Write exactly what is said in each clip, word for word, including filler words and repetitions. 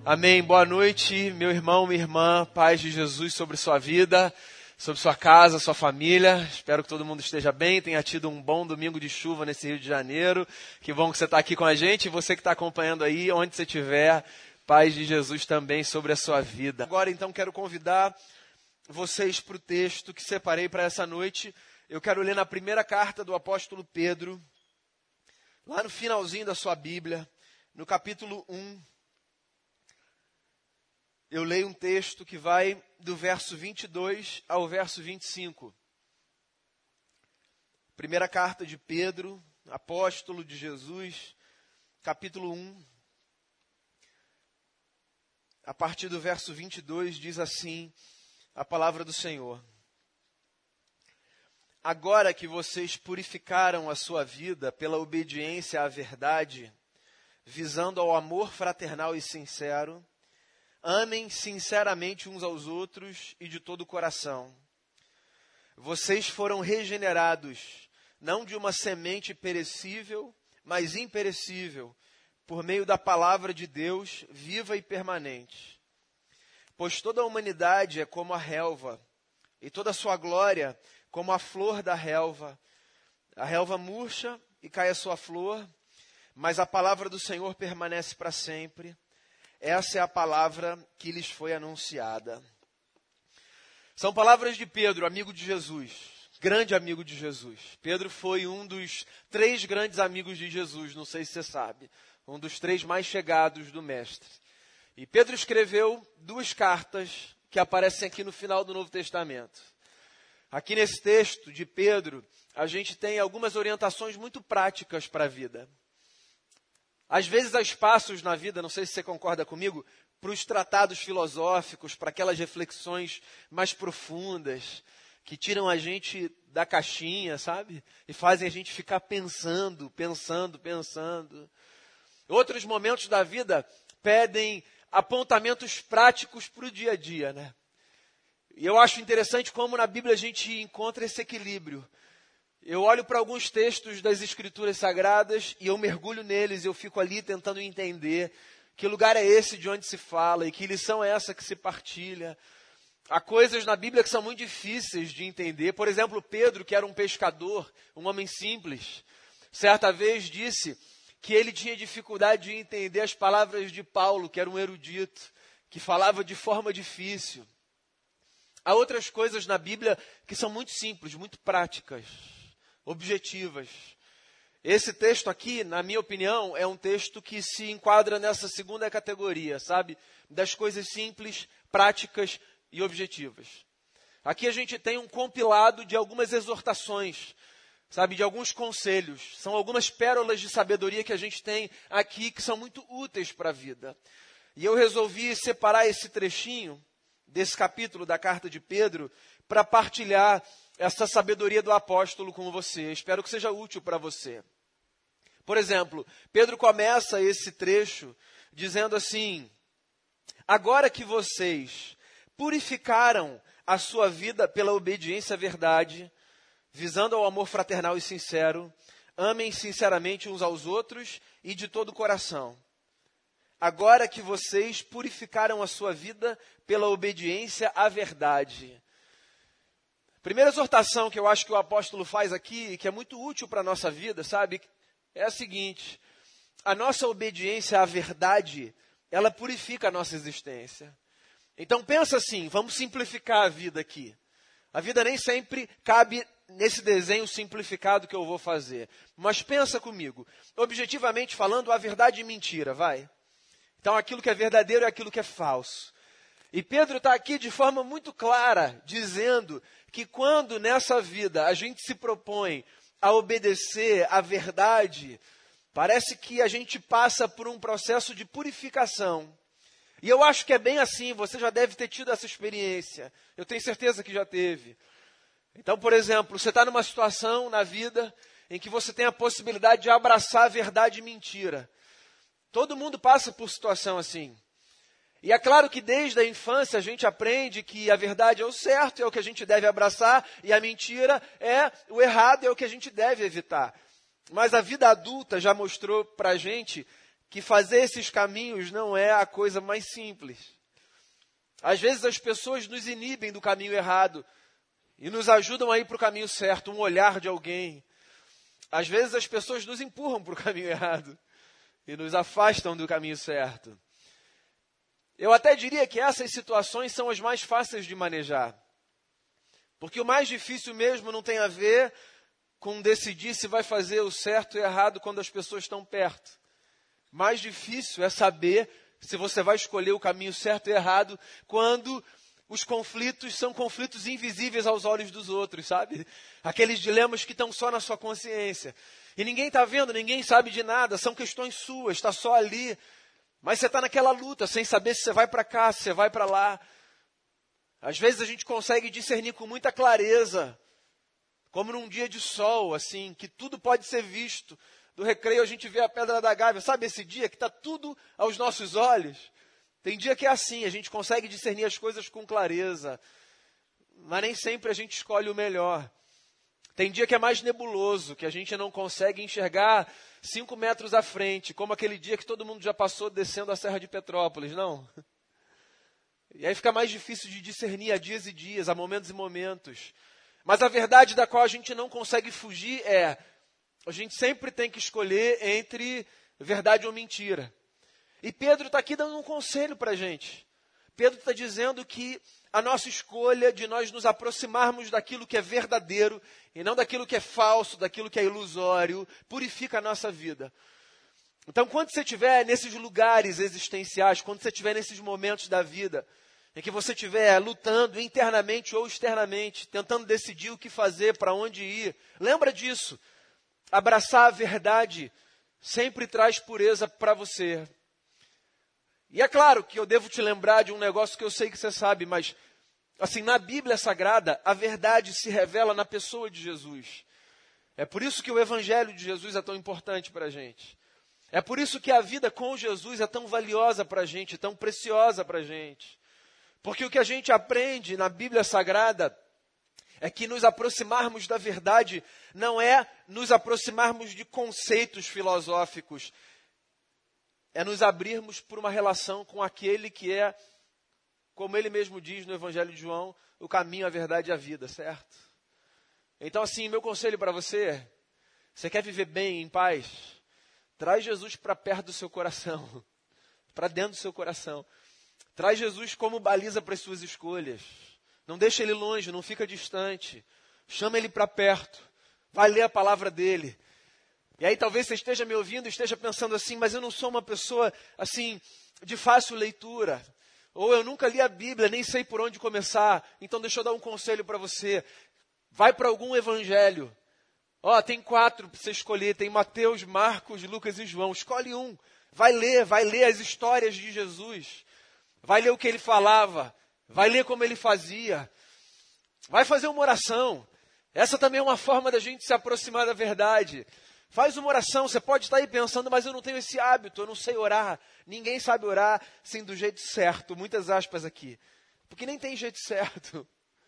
Amém. Boa noite, meu irmão, minha irmã, paz de Jesus sobre sua vida, sobre sua casa, sua família. Espero que todo mundo esteja bem, tenha tido um bom domingo de chuva nesse Rio de Janeiro. Que bom que você está aqui com a gente e você que está acompanhando aí, onde você estiver, paz de Jesus também sobre a sua vida. Agora, então, quero convidar vocês para o texto que separei para essa noite. Eu quero ler na primeira carta do apóstolo Pedro, lá no finalzinho da sua Bíblia, no capítulo um. Eu leio um texto que vai do verso vinte e dois ao verso vinte e cinco. Primeira carta de Pedro, apóstolo de Jesus, capítulo um. A partir do verso vinte e dois diz assim a palavra do Senhor. Agora que vocês purificaram a sua vida pela obediência à verdade, visando ao amor fraternal e sincero, amem sinceramente uns aos outros e de todo o coração. Vocês foram regenerados, não de uma semente perecível, mas imperecível, por meio da palavra de Deus, viva e permanente. Pois toda a humanidade é como a relva, e toda a sua glória como a flor da relva. A relva murcha e cai a sua flor, mas a palavra do Senhor permanece para sempre. Essa é a palavra que lhes foi anunciada. São palavras de Pedro, amigo de Jesus, grande amigo de Jesus. Pedro foi um dos três grandes amigos de Jesus, não sei se você sabe, um dos três mais chegados do Mestre. E Pedro escreveu duas cartas que aparecem aqui no final do Novo Testamento. Aqui nesse texto de Pedro, a gente tem algumas orientações muito práticas para a vida. Às vezes há espaços na vida, não sei se você concorda comigo, para os tratados filosóficos, para aquelas reflexões mais profundas, que tiram a gente da caixinha, sabe? E fazem a gente ficar pensando, pensando, pensando. Outros momentos da vida pedem apontamentos práticos para o dia a dia, né? E eu acho interessante como na Bíblia a gente encontra esse equilíbrio. Eu olho para alguns textos das Escrituras Sagradas e eu mergulho neles, eu fico ali tentando entender que lugar é esse de onde se fala e que lição é essa que se partilha. Há coisas na Bíblia que são muito difíceis de entender. Por exemplo, Pedro, que era um pescador, um homem simples, certa vez disse que ele tinha dificuldade de entender as palavras de Paulo, que era um erudito, que falava de forma difícil. Há outras coisas na Bíblia que são muito simples, muito práticas, objetivas. Esse texto aqui, na minha opinião, é um texto que se enquadra nessa segunda categoria, sabe? Das coisas simples, práticas e objetivas. Aqui a gente tem um compilado de algumas exortações, sabe? De alguns conselhos. São algumas pérolas de sabedoria que a gente tem aqui que são muito úteis para a vida. E eu resolvi separar esse trechinho desse capítulo da carta de Pedro para partilhar essa sabedoria do apóstolo com você. Espero que seja útil para você. Por exemplo, Pedro começa esse trecho dizendo assim: agora que vocês purificaram a sua vida pela obediência à verdade, visando ao amor fraternal e sincero, amem sinceramente uns aos outros e de todo o coração. Agora que vocês purificaram a sua vida pela obediência à verdade. Primeira exortação que eu acho que o apóstolo faz aqui, que é muito útil para a nossa vida, sabe? É a seguinte: a nossa obediência à verdade, ela purifica a nossa existência. Então pensa assim, vamos simplificar a vida aqui. A vida nem sempre cabe nesse desenho simplificado que eu vou fazer. Mas pensa comigo, objetivamente falando, a verdade e mentira, vai. Então aquilo que é verdadeiro é aquilo que é falso. E Pedro está aqui de forma muito clara, dizendo que quando nessa vida a gente se propõe a obedecer à verdade, parece que a gente passa por um processo de purificação. E eu acho que é bem assim, você já deve ter tido essa experiência. Eu tenho certeza que já teve. Então, por exemplo, você está numa situação na vida em que você tem a possibilidade de abraçar a verdade e mentira. Todo mundo passa por situação assim. E é claro que desde a infância a gente aprende que a verdade é o certo, é o que a gente deve abraçar, e a mentira é o errado, é o que a gente deve evitar. Mas a vida adulta já mostrou para a gente que fazer esses caminhos não é a coisa mais simples. Às vezes as pessoas nos inibem do caminho errado e nos ajudam a ir para o caminho certo, um olhar de alguém. Às vezes as pessoas nos empurram para o caminho errado e nos afastam do caminho certo. Eu até diria que essas situações são as mais fáceis de manejar. Porque o mais difícil mesmo não tem a ver com decidir se vai fazer o certo e o errado quando as pessoas estão perto. Mais difícil é saber se você vai escolher o caminho certo e errado quando os conflitos são conflitos invisíveis aos olhos dos outros, sabe? Aqueles dilemas que estão só na sua consciência. E ninguém está vendo, ninguém sabe de nada, são questões suas, está só ali. Mas você está naquela luta, sem saber se você vai para cá, se você vai para lá. Às vezes a gente consegue discernir com muita clareza, como num dia de sol, assim, que tudo pode ser visto. Do recreio a gente vê a Pedra da Gávea, sabe esse dia que está tudo aos nossos olhos? Tem dia que é assim, a gente consegue discernir as coisas com clareza, mas nem sempre a gente escolhe o melhor. Tem dia que é mais nebuloso, que a gente não consegue enxergar cinco metros à frente, como aquele dia que todo mundo já passou descendo a Serra de Petrópolis, não? E aí fica mais difícil de discernir, há dias e dias, há momentos e momentos. Mas a verdade da qual a gente não consegue fugir é, a gente sempre tem que escolher entre verdade ou mentira. E Pedro está aqui dando um conselho para a gente. Pedro está dizendo que a nossa escolha de nós nos aproximarmos daquilo que é verdadeiro e não daquilo que é falso, daquilo que é ilusório, purifica a nossa vida. Então, quando você estiver nesses lugares existenciais, quando você estiver nesses momentos da vida, em que você estiver lutando internamente ou externamente, tentando decidir o que fazer, para onde ir, lembra disso. Abraçar a verdade sempre traz pureza para você. E é claro que eu devo te lembrar de um negócio que eu sei que você sabe, mas assim, na Bíblia Sagrada, a verdade se revela na pessoa de Jesus. É por isso que o Evangelho de Jesus é tão importante para a gente. É por isso que a vida com Jesus é tão valiosa para a gente, tão preciosa para a gente. Porque o que a gente aprende na Bíblia Sagrada é que nos aproximarmos da verdade não é nos aproximarmos de conceitos filosóficos, é nos abrirmos por uma relação com aquele que é, como ele mesmo diz no Evangelho de João, o caminho, a verdade e a vida, certo? Então, assim, meu conselho para você, você quer viver bem, em paz? Traz Jesus para perto do seu coração, para dentro do seu coração. Traz Jesus como baliza para as suas escolhas. Não deixa ele longe, não fica distante. Chama ele para perto. Vai ler a palavra dele. E aí talvez você esteja me ouvindo e esteja pensando assim, mas eu não sou uma pessoa assim de fácil leitura. Ou eu nunca li a Bíblia, nem sei por onde começar. Então deixa eu dar um conselho para você. Vai para algum evangelho. Ó, tem quatro para você escolher. Tem Mateus, Marcos, Lucas e João. Escolhe um. Vai ler, vai ler as histórias de Jesus. Vai ler o que ele falava. Vai ler como ele fazia. Vai fazer uma oração. Essa também é uma forma da gente se aproximar da verdade. Faz uma oração, você pode estar aí pensando, mas eu não tenho esse hábito, eu não sei orar. Ninguém sabe orar assim do jeito certo, muitas aspas aqui. Porque nem tem jeito certo.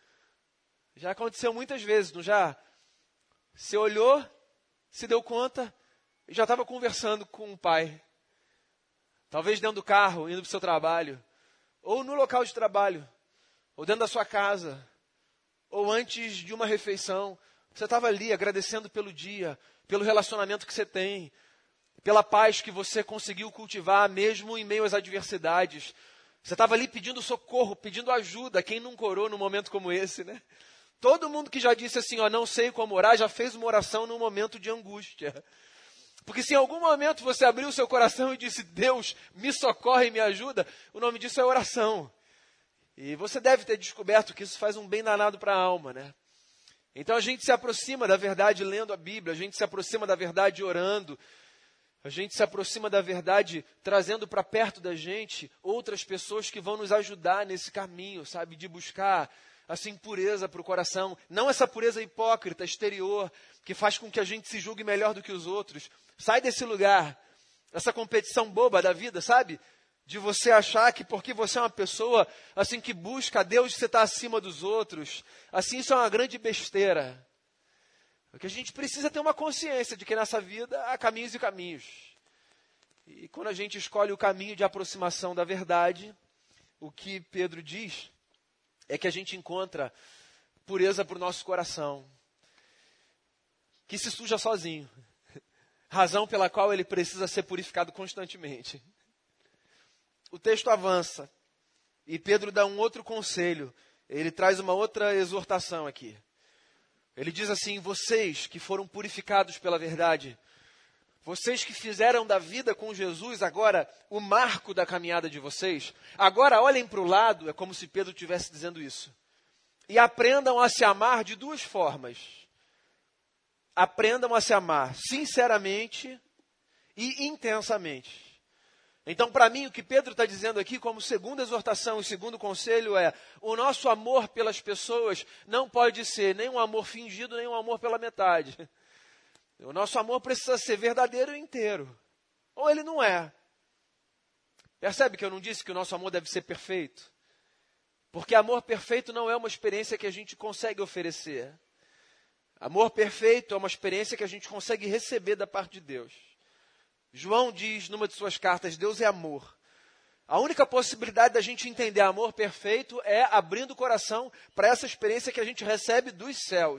Já aconteceu muitas vezes, não já? Você olhou, se deu conta, e já estava conversando com o pai. Talvez dentro do carro, indo para o seu trabalho. Ou no local de trabalho. Ou dentro da sua casa. Ou antes de uma refeição. Você estava ali agradecendo pelo dia, pelo relacionamento que você tem, pela paz que você conseguiu cultivar, mesmo em meio às adversidades. Você estava ali pedindo socorro, pedindo ajuda. Quem nunca orou num momento como esse, né? Todo mundo que já disse assim, ó, não sei como orar, já fez uma oração num momento de angústia. Porque se em algum momento você abriu o seu coração e disse, Deus, me socorre e me ajuda, o nome disso é oração. E você deve ter descoberto que isso faz um bem danado para a alma, né? Então a gente se aproxima da verdade lendo a Bíblia, a gente se aproxima da verdade orando, a gente se aproxima da verdade trazendo para perto da gente outras pessoas que vão nos ajudar nesse caminho, sabe? De buscar, assim, pureza para o coração. Não essa pureza hipócrita, exterior, que faz com que a gente se julgue melhor do que os outros. Sai desse lugar, essa competição boba da vida, sabe? De você achar que porque você é uma pessoa assim que busca a Deus, você está acima dos outros. Assim, isso é uma grande besteira. Porque a gente precisa ter uma consciência de que nessa vida há caminhos e caminhos. E quando a gente escolhe o caminho de aproximação da verdade, o que Pedro diz é que a gente encontra pureza para o nosso coração, que se suja sozinho, razão pela qual ele precisa ser purificado constantemente. O texto avança e Pedro dá um outro conselho, ele traz uma outra exortação aqui. Ele diz assim: vocês que foram purificados pela verdade, vocês que fizeram da vida com Jesus agora o marco da caminhada de vocês, agora olhem para o lado, é como se Pedro estivesse dizendo isso, e aprendam a se amar de duas formas. Aprendam a se amar sinceramente e intensamente. Então, para mim, o que Pedro está dizendo aqui como segunda exortação e segundo conselho é: o nosso amor pelas pessoas não pode ser nem um amor fingido, nem um amor pela metade. O nosso amor precisa ser verdadeiro e inteiro. Ou ele não é. Percebe que eu não disse que o nosso amor deve ser perfeito? Porque amor perfeito não é uma experiência que a gente consegue oferecer. Amor perfeito é uma experiência que a gente consegue receber da parte de Deus. João diz numa de suas cartas: Deus é amor. A única possibilidade da gente entender amor perfeito é abrindo o coração para essa experiência que a gente recebe dos céus.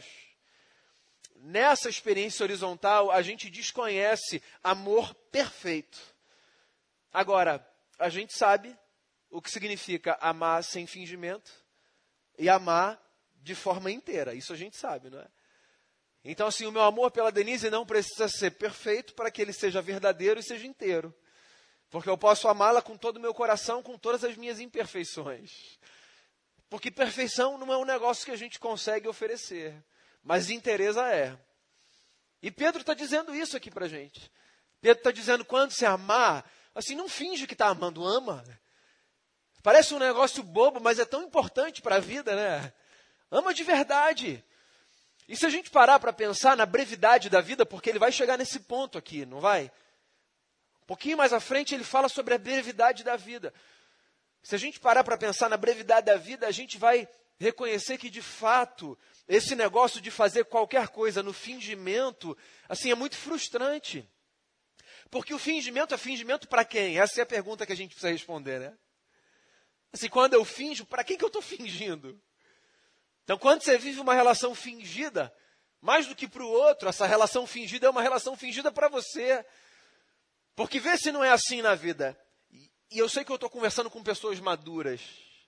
Nessa experiência horizontal, a gente desconhece amor perfeito. Agora, a gente sabe o que significa amar sem fingimento e amar de forma inteira. Isso a gente sabe, não é? Então, assim, o meu amor pela Denise não precisa ser perfeito para que ele seja verdadeiro e seja inteiro. Porque eu posso amá-la com todo o meu coração, com todas as minhas imperfeições. Porque perfeição não é um negócio que a gente consegue oferecer. Mas inteireza é. E Pedro está dizendo isso aqui para a gente. Pedro está dizendo: quando você amar, assim, não finge que está amando, ama. Parece um negócio bobo, mas é tão importante para a vida, né? Ama de verdade. E se a gente parar para pensar na brevidade da vida, porque ele vai chegar nesse ponto aqui, não vai? Um pouquinho mais à frente ele fala sobre a brevidade da vida. Se a gente parar para pensar na brevidade da vida, a gente vai reconhecer que, de fato, esse negócio de fazer qualquer coisa no fingimento, assim, é muito frustrante. Porque o fingimento é fingimento para quem? Essa é a pergunta que a gente precisa responder, né? Assim, quando eu finjo, para quem que eu estou fingindo? Então, quando você vive uma relação fingida, mais do que para o outro, essa relação fingida é uma relação fingida para você. Porque vê se não é assim na vida. E eu sei que eu estou conversando com pessoas maduras.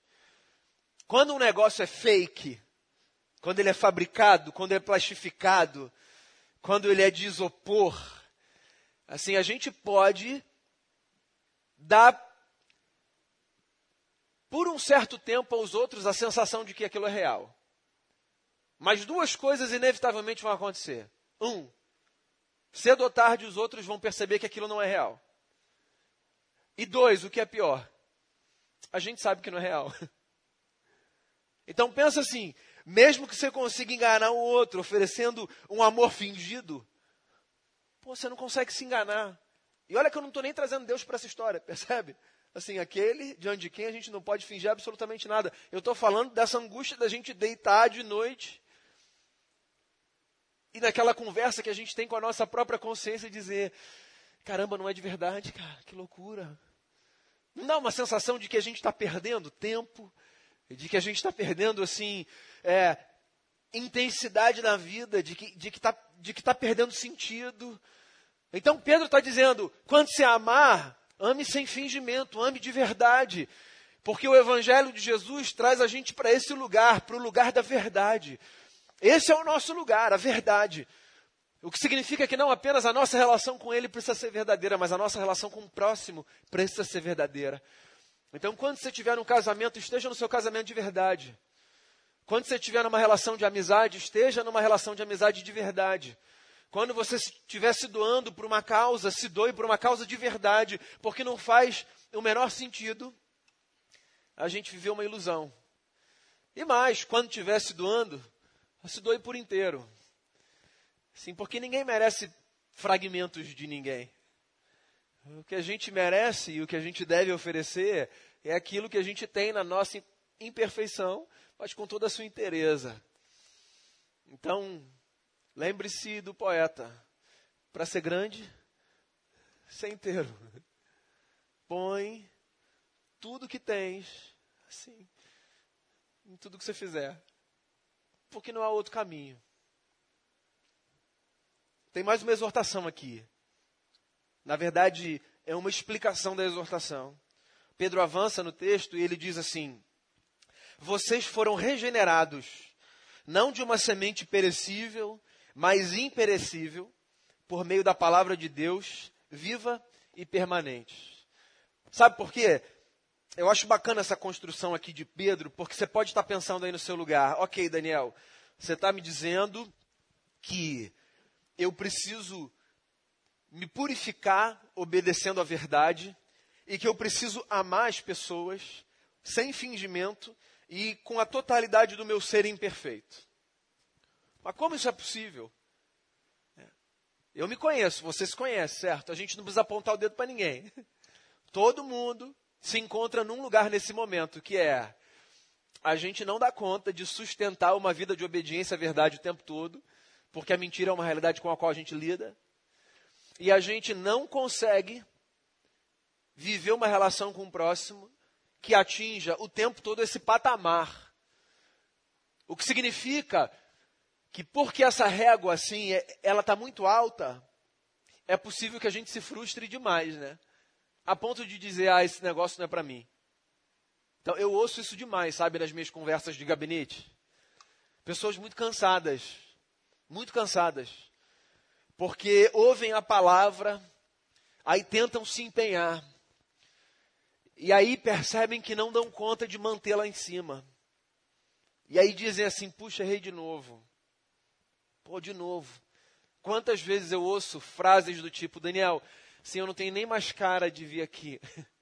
Quando um negócio é fake, quando ele é fabricado, quando ele é plastificado, quando ele é de isopor, assim, a gente pode dar, por um certo tempo, aos outros a sensação de que aquilo é real. Mas duas coisas inevitavelmente vão acontecer. Um, cedo ou tarde os outros vão perceber que aquilo não é real. E dois, o que é pior, a gente sabe que não é real. Então pensa assim, mesmo que você consiga enganar o outro oferecendo um amor fingido, pô, você não consegue se enganar. E olha que eu não estou nem trazendo Deus para essa história, percebe? Assim, aquele diante de quem a gente não pode fingir absolutamente nada. Eu estou falando dessa angústia da gente deitar de noite e naquela conversa que a gente tem com a nossa própria consciência dizer: caramba, não é de verdade, cara, que loucura. Não dá uma sensação de que a gente está perdendo tempo, de que a gente está perdendo, assim, é, intensidade na vida, de que de que está de que tá perdendo sentido. Então Pedro está dizendo: quando se amar, ame sem fingimento, ame de verdade. Porque o Evangelho de Jesus traz a gente para esse lugar, para o lugar da verdade. Esse é o nosso lugar, a verdade. O que significa que não apenas a nossa relação com Ele precisa ser verdadeira, mas a nossa relação com o próximo precisa ser verdadeira. Então, quando você estiver num casamento, esteja no seu casamento de verdade. Quando você estiver numa relação de amizade, esteja numa relação de amizade de verdade. Quando você estiver se doando por uma causa, se doe por uma causa de verdade, porque não faz o menor sentido a gente viver uma ilusão. E mais, quando estiver se doando, se doe por inteiro. Sim, porque ninguém merece fragmentos de ninguém. O que a gente merece e o que a gente deve oferecer é aquilo que a gente tem na nossa imperfeição, mas com toda a sua inteireza. Então, lembre-se do poeta: para ser grande, ser inteiro. Põe tudo que tens, assim, em tudo que você fizer. Porque não há outro caminho. Tem mais uma exortação aqui. Na verdade, é uma explicação da exortação. Pedro avança no texto e ele diz assim: vocês foram regenerados, não de uma semente perecível, mas imperecível, por meio da palavra de Deus, viva e permanente. Sabe por quê? Eu acho bacana essa construção aqui de Pedro, porque você pode estar pensando aí no seu lugar. Ok, Daniel, você está me dizendo que eu preciso me purificar obedecendo à verdade e que eu preciso amar as pessoas sem fingimento e com a totalidade do meu ser imperfeito. Mas como isso é possível? Eu me conheço, você se conhece, certo? A gente não precisa apontar o dedo para ninguém. Todo mundo se encontra num lugar nesse momento, que é a gente não dá conta de sustentar uma vida de obediência à verdade o tempo todo, porque a mentira é uma realidade com a qual a gente lida, e a gente não consegue viver uma relação com o próximo que atinja o tempo todo esse patamar. O que significa que porque essa régua assim, ela está muito alta, é possível que a gente se frustre demais, né? A ponto de dizer, ah, esse negócio não é para mim. Então, eu ouço isso demais, sabe, nas minhas conversas de gabinete. Pessoas muito cansadas, muito cansadas, porque ouvem a palavra, aí tentam se empenhar, e aí percebem que não dão conta de mantê-la em cima. E aí dizem assim, puxa, errei de novo. Pô, de novo. Quantas vezes eu ouço frases do tipo, Daniel, assim, eu não tenho nem mais cara de vir aqui.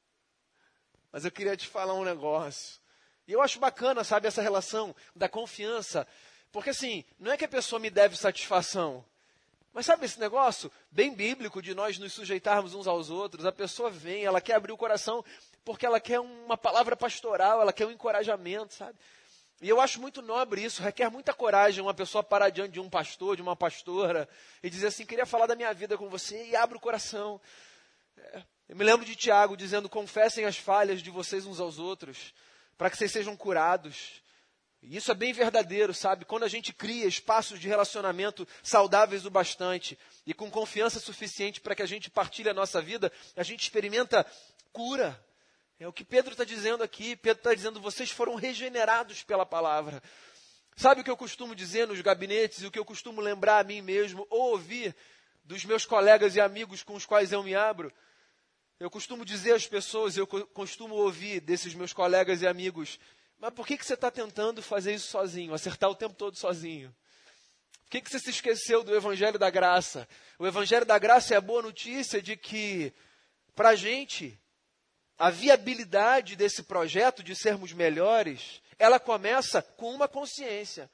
Mas eu queria te falar um negócio. E eu acho bacana, sabe, essa relação da confiança. Porque assim, não é que a pessoa me deve satisfação. Mas sabe esse negócio bem bíblico de nós nos sujeitarmos uns aos outros? A pessoa vem, ela quer abrir o coração porque ela quer uma palavra pastoral, ela quer um encorajamento, sabe? E eu acho muito nobre isso, requer muita coragem uma pessoa parar diante de um pastor, de uma pastora, e dizer assim, queria falar da minha vida com você, e abre o coração. É, eu me lembro de Tiago dizendo, confessem as falhas de vocês uns aos outros, para que vocês sejam curados. E isso é bem verdadeiro, sabe? Quando a gente cria espaços de relacionamento saudáveis o bastante, e com confiança suficiente para que a gente partilhe a nossa vida, a gente experimenta cura. É o que Pedro está dizendo aqui. Pedro está dizendo, vocês foram regenerados pela palavra. Sabe o que eu costumo dizer nos gabinetes e o que eu costumo lembrar a mim mesmo ou ouvir dos meus colegas e amigos com os quais eu me abro? Eu costumo dizer às pessoas, eu co- costumo ouvir desses meus colegas e amigos, mas por que, que você está tentando fazer isso sozinho, acertar o tempo todo sozinho? Por que, que você se esqueceu do Evangelho da Graça? O Evangelho da Graça é a boa notícia de que, para a gente, a viabilidade desse projeto de sermos melhores, ela começa com uma consciência.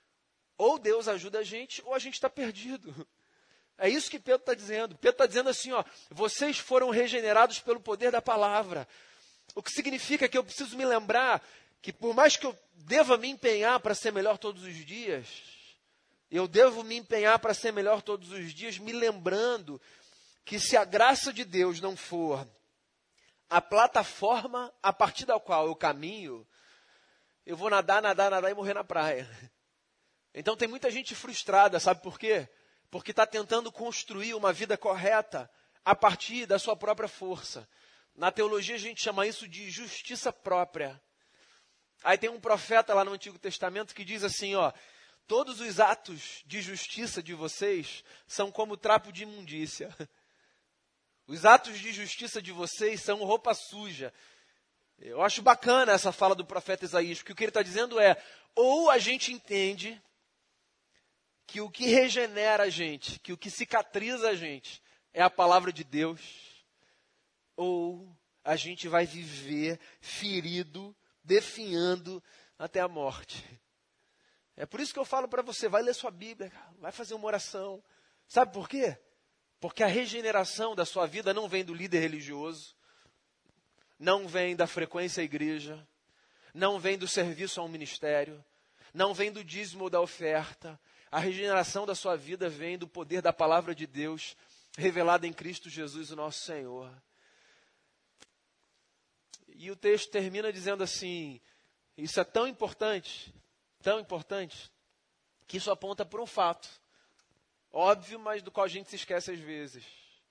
Ou Deus ajuda a gente, ou a gente está perdido. É isso que Pedro está dizendo. Pedro está dizendo assim, ó, vocês foram regenerados pelo poder da palavra. O que significa que eu preciso me lembrar que por mais que eu deva me empenhar para ser melhor todos os dias, eu devo me empenhar para ser melhor todos os dias, me lembrando que se a graça de Deus não for a plataforma a partir da qual eu caminho, eu vou nadar, nadar, nadar e morrer na praia. Então tem muita gente frustrada, sabe por quê? Porque está tentando construir uma vida correta a partir da sua própria força. Na teologia a gente chama isso de justiça própria. Aí tem um profeta lá no Antigo Testamento que diz assim, ó, todos os atos de justiça de vocês são como trapo de imundícia. Os atos de justiça de vocês são roupa suja. Eu acho bacana essa fala do profeta Isaías, porque o que ele está dizendo é, ou a gente entende que o que regenera a gente, que o que cicatriza a gente é a palavra de Deus, ou a gente vai viver ferido, definhando até a morte. É por isso que eu falo para você, vai ler sua Bíblia, vai fazer uma oração. Sabe por quê? Porque a regeneração da sua vida não vem do líder religioso, não vem da frequência à igreja, não vem do serviço ao ministério, não vem do dízimo ou da oferta. A regeneração da sua vida vem do poder da palavra de Deus revelada em Cristo Jesus, o nosso Senhor. E o texto termina dizendo assim, isso é tão importante, tão importante, que isso aponta para um fato, óbvio, mas do qual a gente se esquece às vezes.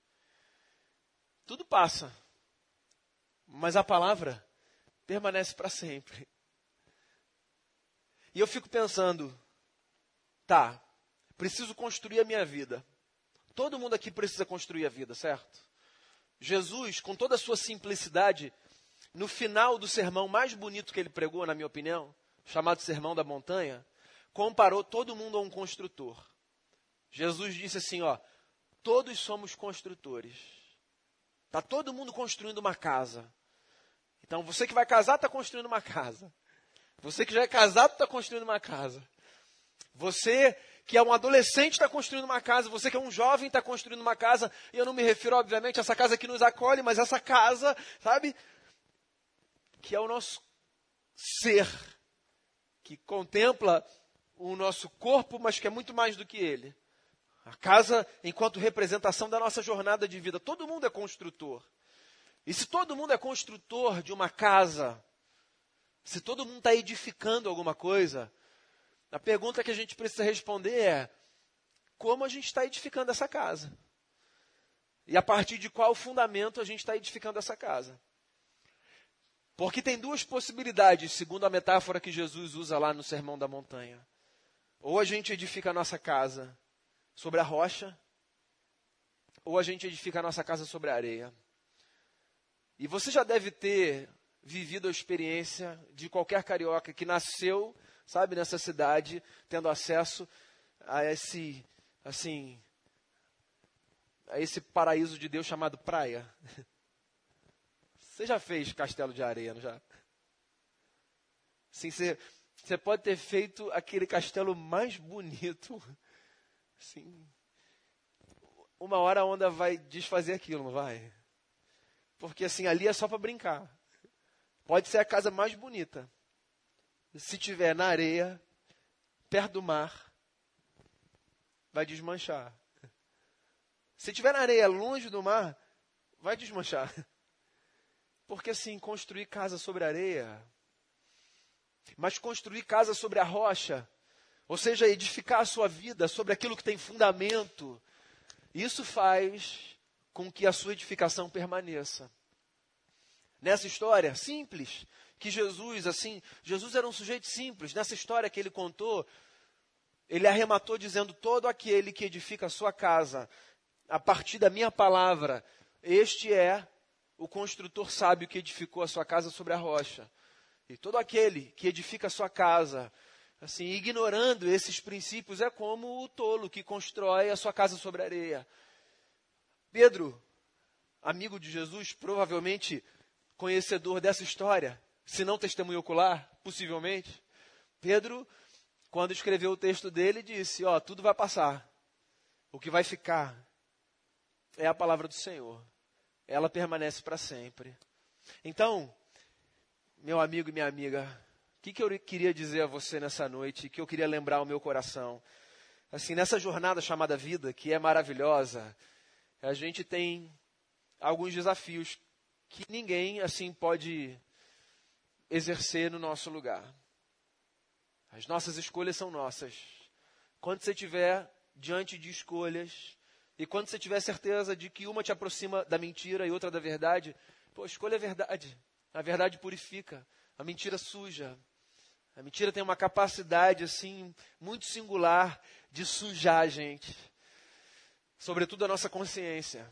Tudo passa, mas a palavra permanece para sempre. E eu fico pensando, tá, preciso construir a minha vida. Todo mundo aqui precisa construir a vida, certo? Jesus, com toda a sua simplicidade, no final do sermão mais bonito que ele pregou, na minha opinião, chamado Sermão da Montanha, comparou todo mundo a um construtor. Jesus disse assim, ó, todos somos construtores. Está todo mundo construindo uma casa. Então, você que vai casar está construindo uma casa. Você que já é casado está construindo uma casa. Você que é um adolescente está construindo uma casa. Você que é um jovem está construindo uma casa. E eu não me refiro, obviamente, a essa casa que nos acolhe, mas essa casa, sabe, que é o nosso ser, que contempla o nosso corpo, mas que é muito mais do que ele. A casa enquanto representação da nossa jornada de vida. Todo mundo é construtor. E se todo mundo é construtor de uma casa, se todo mundo está edificando alguma coisa, a pergunta que a gente precisa responder é, como a gente está edificando essa casa? E a partir de qual fundamento a gente está edificando essa casa? Porque tem duas possibilidades, segundo a metáfora que Jesus usa lá no Sermão da Montanha. Ou a gente edifica a nossa casa sobre a rocha, ou a gente edifica a nossa casa sobre a areia. E você já deve ter vivido a experiência de qualquer carioca que nasceu, sabe, nessa cidade, tendo acesso a esse, assim, a esse paraíso de Deus chamado praia. Você já fez castelo de areia, não já? Sim, você, você pode ter feito aquele castelo mais bonito. Sim. Uma hora a onda vai desfazer aquilo, não vai? Porque assim, ali é só para brincar. Pode ser a casa mais bonita. Se tiver na areia, perto do mar, vai desmanchar. Se tiver na areia, longe do mar, vai desmanchar. Porque assim, construir casa sobre areia, mas construir casa sobre a rocha, ou seja, edificar a sua vida sobre aquilo que tem fundamento, isso faz com que a sua edificação permaneça. Nessa história simples, que Jesus, assim, Jesus era um sujeito simples. Nessa história que ele contou, ele arrematou dizendo, todo aquele que edifica a sua casa, a partir da minha palavra, este é o construtor sábio que edificou a sua casa sobre a rocha. E todo aquele que edifica a sua casa, assim, ignorando esses princípios, é como o tolo que constrói a sua casa sobre a areia. Pedro, amigo de Jesus, provavelmente conhecedor dessa história, se não testemunho ocular, possivelmente, Pedro, quando escreveu o texto dele, disse, ó, tudo vai passar. O que vai ficar é a palavra do Senhor. Ela permanece para sempre. Então, meu amigo e minha amiga, o que, que eu queria dizer a você nessa noite, que eu queria lembrar ao meu coração? Assim, nessa jornada chamada vida, que é maravilhosa, a gente tem alguns desafios que ninguém, assim, pode exercer no nosso lugar. As nossas escolhas são nossas. Quando você estiver diante de escolhas, e quando você tiver certeza de que uma te aproxima da mentira e outra da verdade, pô, escolha a verdade. A verdade purifica, a mentira suja. A mentira tem uma capacidade, assim, muito singular de sujar a gente. Sobretudo a nossa consciência.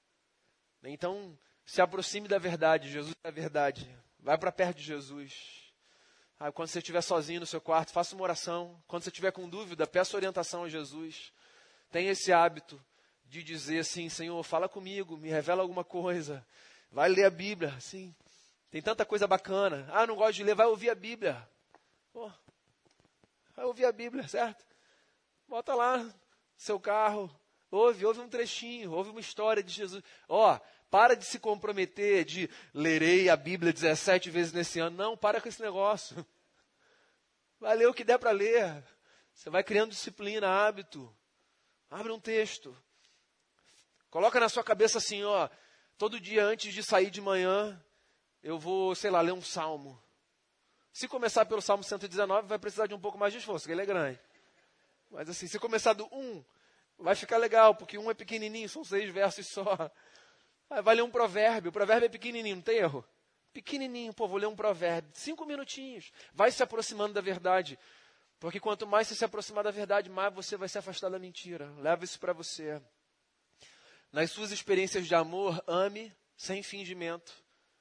Então, se aproxime da verdade. Jesus é a verdade. Vai para perto de Jesus. Ah, quando você estiver sozinho no seu quarto, faça uma oração. Quando você estiver com dúvida, peça orientação a Jesus. Tenha esse hábito de dizer assim, Senhor, fala comigo, me revela alguma coisa. Vai ler a Bíblia, assim. Tem tanta coisa bacana. Ah, não gosto de ler, vai ouvir a Bíblia. Pô, vai ouvir a Bíblia, certo? Bota lá no seu carro, ouve, ouve um trechinho, ouve uma história de Jesus. Ó, para de se comprometer, de lerei a Bíblia dezessete vezes nesse ano. Não, para com esse negócio. Vai ler o que der para ler. Você vai criando disciplina, hábito. Abre um texto. Coloca na sua cabeça assim, ó, todo dia antes de sair de manhã, eu vou, sei lá, ler um salmo. Se começar pelo Salmo cento e dezenove, vai precisar de um pouco mais de esforço, porque ele é grande. Mas assim, se começar do um, vai ficar legal, porque um é pequenininho, são seis versos só. Aí vai ler um provérbio, o provérbio é pequenininho, não tem erro? Pequenininho, pô, vou ler um provérbio, cinco minutinhos. Vai se aproximando da verdade, porque quanto mais você se aproximar da verdade, mais você vai se afastar da mentira. Leva isso para você. Nas suas experiências de amor, ame sem fingimento.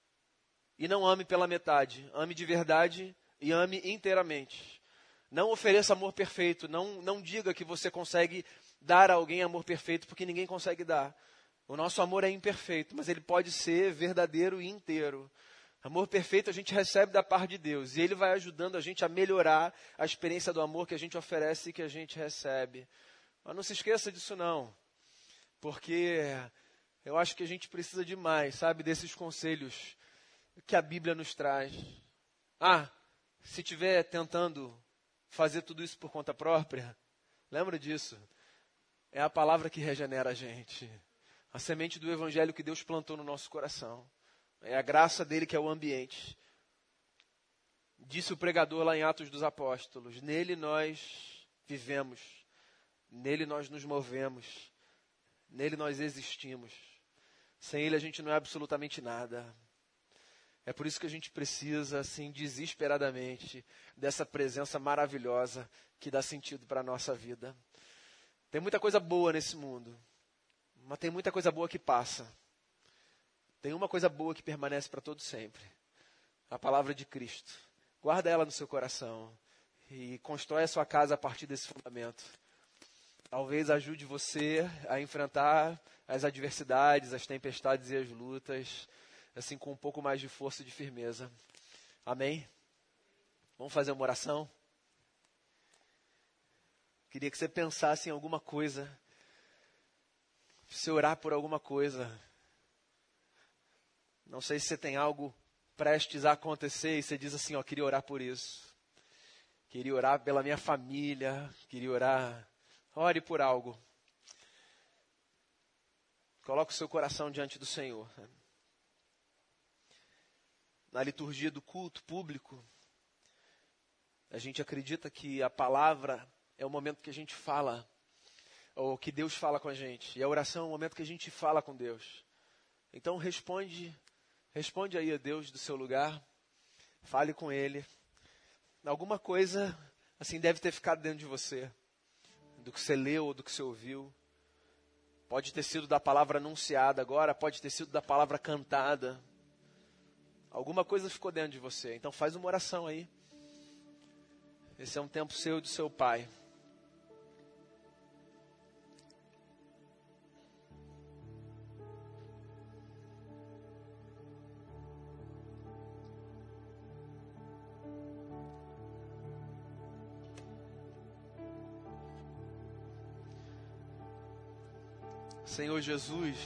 E não ame pela metade. Ame de verdade e ame inteiramente. Não ofereça amor perfeito. Não, não diga que você consegue dar a alguém amor perfeito, porque ninguém consegue dar. O nosso amor é imperfeito, mas ele pode ser verdadeiro e inteiro. Amor perfeito a gente recebe da parte de Deus. E Ele vai ajudando a gente a melhorar a experiência do amor que a gente oferece e que a gente recebe. Mas não se esqueça disso não. Porque eu acho que a gente precisa demais, sabe, desses conselhos que a Bíblia nos traz. Ah, se estiver tentando fazer tudo isso por conta própria, lembra disso. É a palavra que regenera a gente. A semente do Evangelho que Deus plantou no nosso coração. É a graça dele que é o ambiente. Disse o pregador lá em Atos dos Apóstolos. Nele nós vivemos. Nele nós nos movemos. Nele nós existimos. Sem ele a gente não é absolutamente nada. É por isso que a gente precisa, assim, desesperadamente, dessa presença maravilhosa que dá sentido para a nossa vida. Tem muita coisa boa nesse mundo, mas tem muita coisa boa que passa. Tem uma coisa boa que permanece para todo sempre. A palavra de Cristo. Guarda ela no seu coração e constrói a sua casa a partir desse fundamento. Talvez ajude você a enfrentar as adversidades, as tempestades e as lutas, assim com um pouco mais de força e de firmeza. Amém? Vamos fazer uma oração? Queria que você pensasse em alguma coisa. Se orar por alguma coisa. Não sei se você tem algo prestes a acontecer e você diz assim, ó, queria orar por isso. Queria orar pela minha família, queria orar... Ore por algo. Coloque o seu coração diante do Senhor. Na liturgia do culto público, a gente acredita que a palavra é o momento que a gente fala, ou que Deus fala com a gente. E a oração é o momento que a gente fala com Deus. Então responde, responde aí a Deus do seu lugar. Fale com Ele. Alguma coisa assim deve ter ficado dentro de você. Do que você leu ou do que você ouviu. Pode ter sido da palavra anunciada agora, pode ter sido da palavra cantada. Alguma coisa ficou dentro de você. Então faz uma oração aí. Esse é um tempo seu e do seu Pai. Senhor Jesus,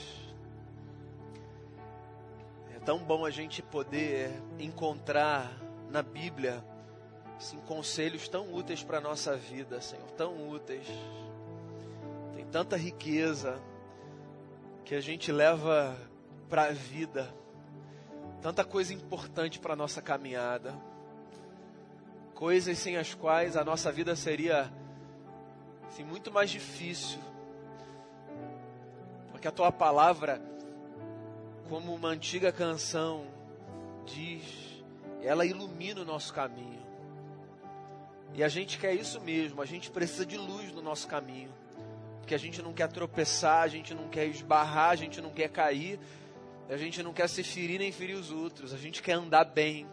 é tão bom a gente poder encontrar na Bíblia assim, conselhos tão úteis para a nossa vida, Senhor, tão úteis. Tem tanta riqueza que a gente leva para a vida, tanta coisa importante para a nossa caminhada, coisas sem as quais a nossa vida seria assim, muito mais difícil. Que a tua palavra, como uma antiga canção diz, ela ilumina o nosso caminho. E a gente quer isso mesmo, a gente precisa de luz no nosso caminho. Porque a gente não quer tropeçar, a gente não quer esbarrar, a gente não quer cair, a gente não quer se ferir nem ferir os outros, a gente quer andar bem.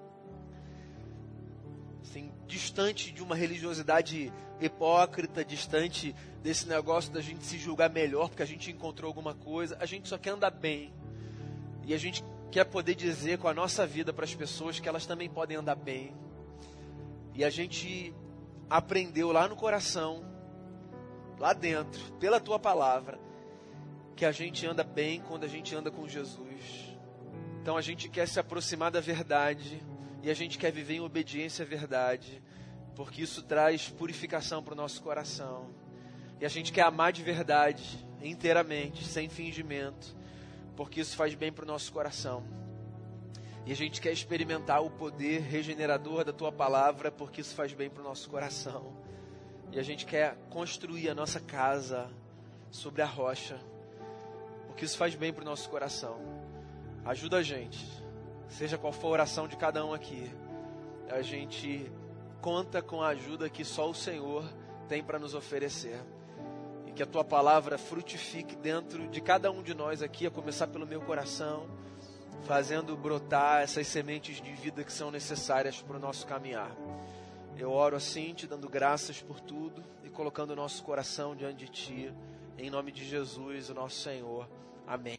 Assim, distante de uma religiosidade hipócrita, distante desse negócio da gente se julgar melhor porque a gente encontrou alguma coisa. A gente só quer andar bem. E a gente quer poder dizer com a nossa vida para as pessoas que elas também podem andar bem. E a gente aprendeu lá no coração, lá dentro, pela tua palavra, que a gente anda bem quando a gente anda com Jesus. Então a gente quer se aproximar da verdade e a gente quer viver em obediência à verdade, porque isso traz purificação para o nosso coração. E a gente quer amar de verdade inteiramente, sem fingimento, porque isso faz bem para o nosso coração. E a gente quer experimentar o poder regenerador da Tua palavra, porque isso faz bem para o nosso coração. E a gente quer construir a nossa casa sobre a rocha, porque isso faz bem para o nosso coração. Ajuda a gente, seja qual for a oração de cada um aqui, a gente conta com a ajuda que só o Senhor tem para nos oferecer. E que a Tua palavra frutifique dentro de cada um de nós aqui, a começar pelo meu coração, fazendo brotar essas sementes de vida que são necessárias para o nosso caminhar. Eu oro assim, te dando graças por tudo e colocando o nosso coração diante de Ti, em nome de Jesus, o nosso Senhor. Amém.